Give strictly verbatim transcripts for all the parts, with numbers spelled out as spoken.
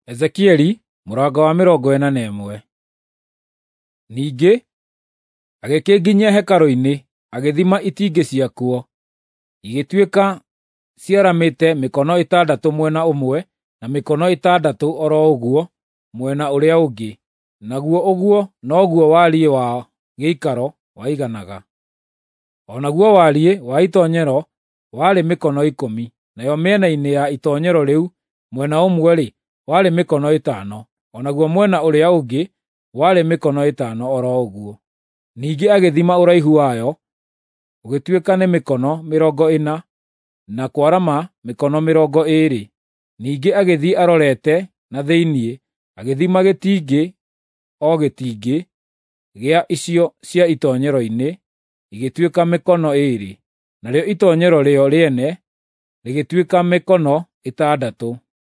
Ezekieli mũrango wa mĩrongo ĩna na ĩmwe. Ningĩ agĩkĩnginyia hekarũ-inĩ, agĩthima itingĩ ciakuo, igĩtuĩka ciaramĩte mĩkono ĩtandatũ mwena ũmwe, na mĩkono ĩtandatũ o ro ũguo mwena ũrĩa ũngĩ, naguo ũguo noguo wariĩ wa gĩikaro waiganaga. O naguo wariĩ wa itoonyero warĩ mĩkono ikũmi, nayo mĩena-inĩ ya itoonyero rĩu mwena ũmwe-rĩ, warĩ mĩkono ĩtano, o naguo mwena ũrĩa ũngĩ warĩ mĩkono ĩtano o ro ũguo. Ningĩ agĩthima ũraihu wayo, ũgĩtuĩka nĩ mĩkono mĩrongo ĩna, na kwarama mĩkono mĩrongo ĩĩrĩ. Ningĩ agĩthiĩ arorete na thĩinĩ, agĩthima gĩtingĩ o gĩtingĩ gĩa icio cia itoonyero-inĩ, igĩtuĩka mĩkono ĩĩrĩ, narĩo itoonyero rĩo rĩene rĩgĩtuĩka mĩkono ĩtandatũ.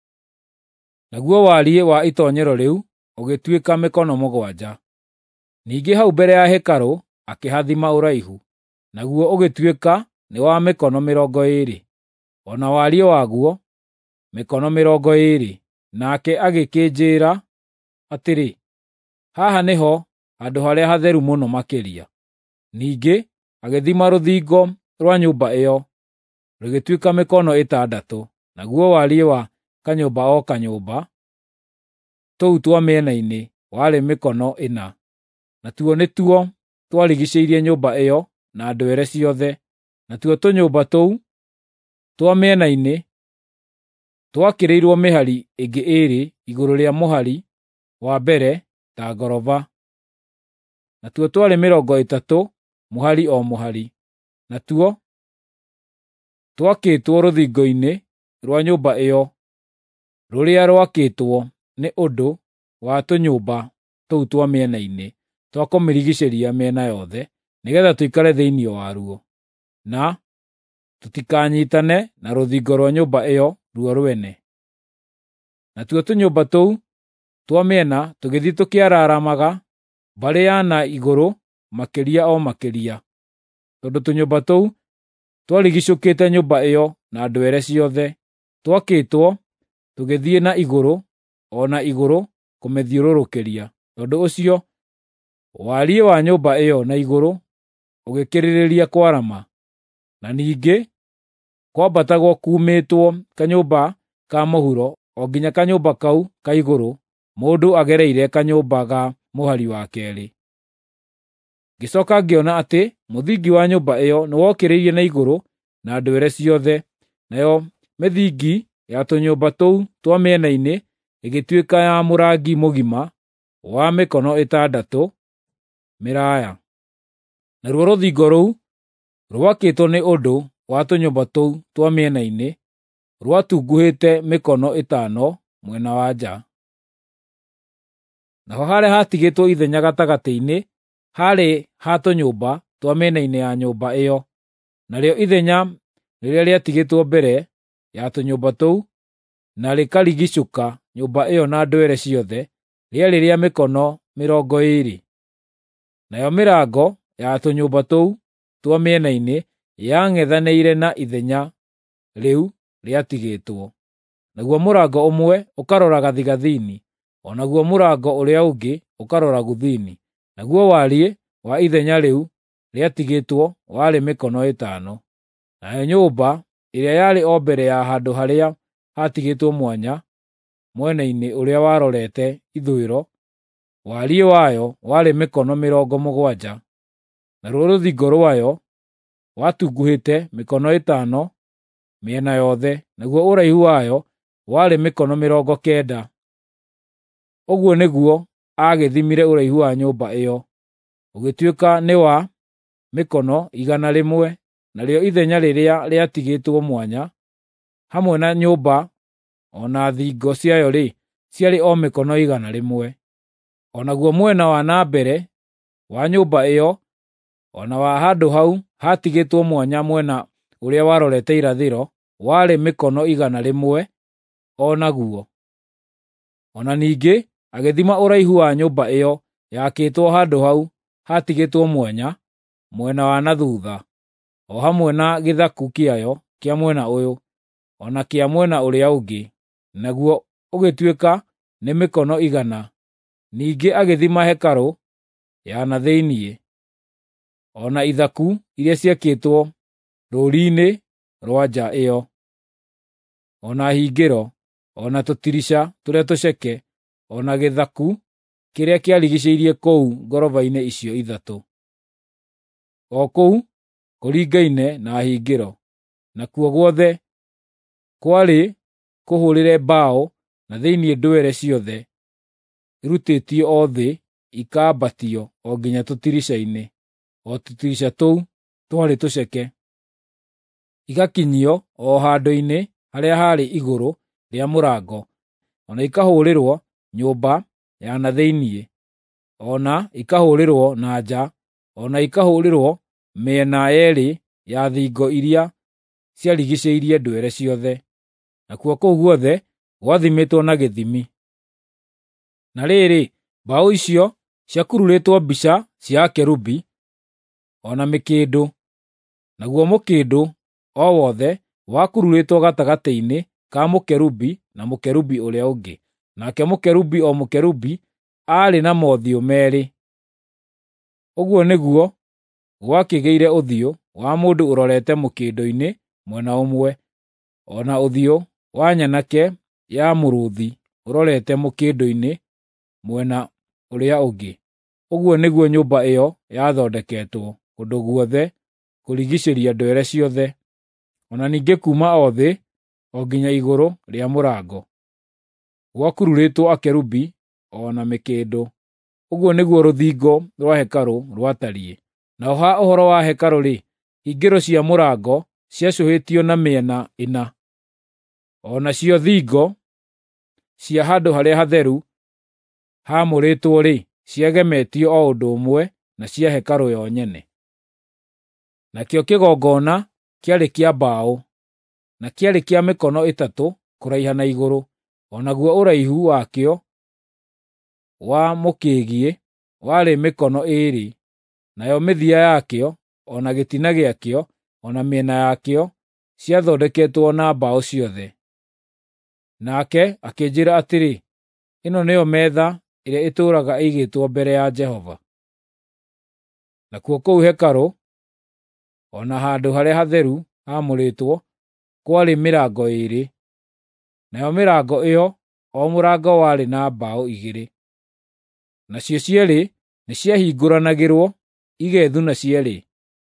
Naguo wariĩ wa itoonyero rĩu ũgĩtuĩka mĩkono mũgwanja. Ningĩ hau mbere ya hekarũ akĩhathima ũraihu, naguo ũgĩtuĩka nĩ wa mĩkono mĩrongo ĩĩrĩ, o na wariĩ waguo mĩkono mĩrongo ĩĩrĩ. Nake agĩkĩnjĩĩra atĩrĩ, haha nĩho Handũ-harĩa-Hatheru-Mũno makĩria. Ningĩ agĩthima rũthingo rwa nyũmba ĩyo, rũgĩtuĩka mĩkono ĩtandatũ, naguo wariĩ wa kanyũmba o kanyũmba tũu twa mĩena-inĩ warĩ mĩkono ĩna. Natuo nĩtuo twarigiicĩirie nyũmba ĩyo na ndwere ciothe, natuo tũnyũmba tũu twa mĩena-inĩ twakĩrĩirwo mĩhari ĩngĩ ĩĩrĩ igũrũ rĩa mũhari wa mbere ta ngoroba. Natuo twarĩ mĩrongo ĩtatũ mũhari o mũhari. Natuo twakĩtwo rũthingo-inĩ rwa nyũmba ĩyo, rũrĩa rwakĩtwo nĩ ũndũ wa tũnyũmba tũu twa mĩena-inĩ twa kũmĩrigiicĩria mĩena yothe, nĩgeetha tũikare thĩinĩ waruo, na tũtikanyiitane na rũthingo rwa nyũmba ĩyo ruo rwene. Natuo tũnyũmba tũu twa mĩena tũgĩthiĩ tũkĩararamaga mbarĩ ya na igũrũ makĩria o makĩria, tondũ tũnyũmba tũu twarigiicũkĩte nyũmba ĩyo na ndwere ciothe, twakĩtwo tũgĩthiĩ na igũrũ o na igũrũ kũmĩthiũrũrũkĩria. Tondũ ũcio wariĩ wa nyũmba ĩyo na igũrũ ũgĩkĩrĩrĩria kwarama, na ningĩ kwambatagwo kuumĩtwo kanyũmba ka mũhuro o nginya kanyũmba kau ka igũrũ mũndũ agereire kanyũmba ga mũhari wa keerĩ. Ngĩcooka ngĩona atĩ mũthingi wa nyũmba ĩyo nĩwokĩrĩire na igũrũ na ndwere ciothe, nayo mĩthingi ya tũnyũmba tũu twa mĩena-inĩ ĩgĩtuĩka ya mũrangi mũgima wa mĩkono ĩtandatũ mĩraaya. Naruo rũthingo rũu rwakĩtwo nĩ ũndũ wa tũnyũmba tũu twa mĩena-inĩ rwatunguhĩte mĩkono ĩtano mwena wa nja. Naho harĩa hatigĩtwo ithenya gatagatĩ-inĩ haarĩ ha tũnyũmba twa mĩena-inĩ ya nyũmba ĩyo, narĩo ithenya rĩrĩa rĩatigĩtwo mbere ya tũnyũmba tũu na rĩkarigiicũka nyũmba ĩyo na ndwere ciothe rĩarĩ rĩa mĩkono mĩrongo ĩĩrĩ. Nayo mĩrango ya tũnyũmba tũu twa mĩena-inĩ yang'ethanĩire na ithenya rĩu rĩatigĩtwo. Naguo mũrango ũmwe ũkarora gathigathini, o naguo mũrango ũrĩa ũngĩ ũkarora gũthini, naguo wariĩ wa ithenya rĩu rĩatigĩtwo warĩ mĩkono ĩtano. Nayo nyũmba ĩrĩa yarĩ o mbere ya handũ-harĩa hatigĩtwo mwanya mwena-inĩ ũrĩa warorete ithũĩro, wariĩ wayo warĩ mĩkono mĩrongo mũgwanja, naruo rũthingo rwayo watunguhĩte mĩkono ĩtano mĩena yothe, naguo ũraihu wayo warĩ mĩkono mĩrongo kenda. Ũguo nĩguo agĩthimire ũraihu wa nyũmba ĩyo, ũgĩtuĩka nĩ wa mĩkono igana rĩmwe, narĩo ithenya rĩrĩa rĩatigĩtwo mwanya hamwe na nyũmba o na thingo ciayo-rĩ, ciarĩ o mĩkono igana rĩmwe. O naguo mwena wa na mbere wa nyũmba ĩyo o na wa handũ hau hatigĩtwo mwanya mwena ũrĩa warorete irathĩro warĩ mĩkono igana rĩmwe o naguo. O na ningĩ agĩthima ũraihu wa nyũmba ĩyo yakĩtwo handũ hau hatigĩtwo mwanya mwena wa na thuutha, o hamwe na gĩthaku kĩayo kĩa mwena ũyũ o na kĩa mwena ũrĩa ũngĩ, naguo ũgĩtuĩka nĩ mĩkono igana. Ningĩ agĩthima hekarũ ya na thĩinĩ, o na ithaku iria ciakĩtwo rũũri-inĩ rwa nja ĩyo, o na hingĩro, o na tũtirica tũrĩa tũceke, o na gĩthaku kĩrĩa kĩarigicĩirie kũu ngoroba-inĩ icio ithatũ, o kũu kũringaine na hingĩro. Nakuo guothe kwarĩ kũhũrĩre mbaũ, na thĩinĩ ndwere ciothe irutĩtio o thĩ ikambatio o nginya tũtirica-inĩ, o tũtirica tũu twarĩ tũceke, igakinyio o handũ-inĩ harĩa haarĩ igũrũ rĩa mũrango, o na ikahũrĩrwo nyũmba ya na thĩinĩ, o na ikahũrĩrwo na nja, o na ikahũrĩrwo mĩena yeerĩ ya thingo iria ciarigicĩirie ndwere ciothe. Nakuo kũu guothe gwathimĩtwo na gĩthimi. Na rĩrĩ, mbaũ icio ciakururĩtwo mbica cia akerubi, o na mĩkĩndũ, naguo mũkĩndũ o wothe wakururĩtwo gatagatĩ-inĩ ka mũkerubi na mũkerubi ũrĩa ũngĩ. Nake mũkerubi o mũkerubi aarĩ na mothiũ meerĩ. Ũguo nĩguo gwakĩgĩire ũthiũ wa mũndũ ũrorete mũkĩndũ-inĩ mwena ũmwe, o na ũthiũ wa nyanake ya mũrũũthi ũrorete mũkĩndũ-inĩ mwena ũrĩa ũngĩ. Ũguo nĩguo nyũmba ĩyo yathondeketwo kũndũ guothe kũrigicĩria ndwere ciothe, o na ningĩ kuuma o thĩ o nginya igũrũ rĩa mũrango gwakururĩtwo akerubi o na mĩkĩndũ. Ũguo nĩguo rũthingo rwa hekarũ rwatariĩ. Naho ha ũhoro wa hekarũ-rĩ, hingĩro cia mũrango ciacũhĩtio na mĩena ĩna, o nacio thingo cia handũ-harĩa-hatheru haamũrĩtwo-rĩ, ciagemetio o ũndũ ũmwe na cia hekarũ yo nyene. Nakĩo kĩgongona kĩarĩ kĩa mbaũ, na kĩarĩ kĩa mĩkono ĩtatũ kũraiha na igũrũ, o naguo ũraihu wakĩo wa mũkĩgiĩ warĩ mĩkono ĩĩrĩ, nayo mĩthia yakĩo, o na gĩtina gĩakĩo, o na mĩena yakĩo ciathondeketwo na mbaũ ciothe. Nake akĩnjĩĩra atĩrĩ, ĩno nĩyo metha ĩrĩa ĩtũũraga ĩigĩtwo mbere ya Jehova. Nakuo kũu hekarũ, o na handũ-harĩa-hatheru haamũrĩtwo, kwarĩ mĩrango ĩĩrĩ, nayo mĩrango ĩyo o mũrango warĩ na mbaũ igĩrĩ. Nacio cierĩ nĩciahingũranagĩrwo igethu na cierĩ,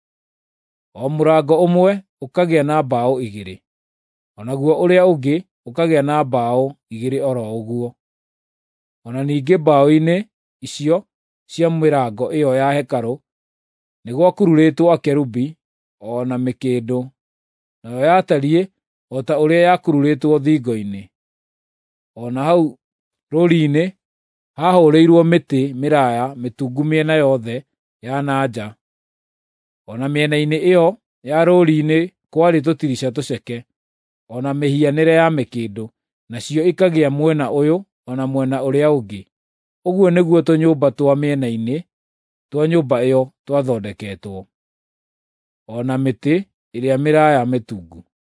o mũrango ũmwe ũkagĩa na mbaũ igĩrĩ, o naguo ũrĩa ũngĩ ũkagĩa na mbaũ igĩrĩ o ro ũguo. O na ningĩ mbaũ-inĩ icio cia mĩrango ĩyo ya hekarũ nĩ gwakururĩtwo akerubi o na mĩkĩndũ, nayo yatariĩ o ta ũrĩa yakururĩtwo thingo-inĩ. O na hau rũũri-inĩ hahũrĩirwo mĩtĩ mĩraaya mĩtungu mĩena yothe ya na nja. O na mĩena-inĩ ĩyo ya rũũri-inĩ kwarĩ tũtirica tũceke, o na mĩhianĩre ya mĩkĩndũ, nacio ikagĩa mwena ũyũ o na mwena ũrĩa ũngĩ. Ũguo nĩguo tũnyũmba twa mĩena-inĩ twa nyũmba ĩyo twathondeketwo, o na mĩtĩ ĩrĩa mĩraaya mĩtungu.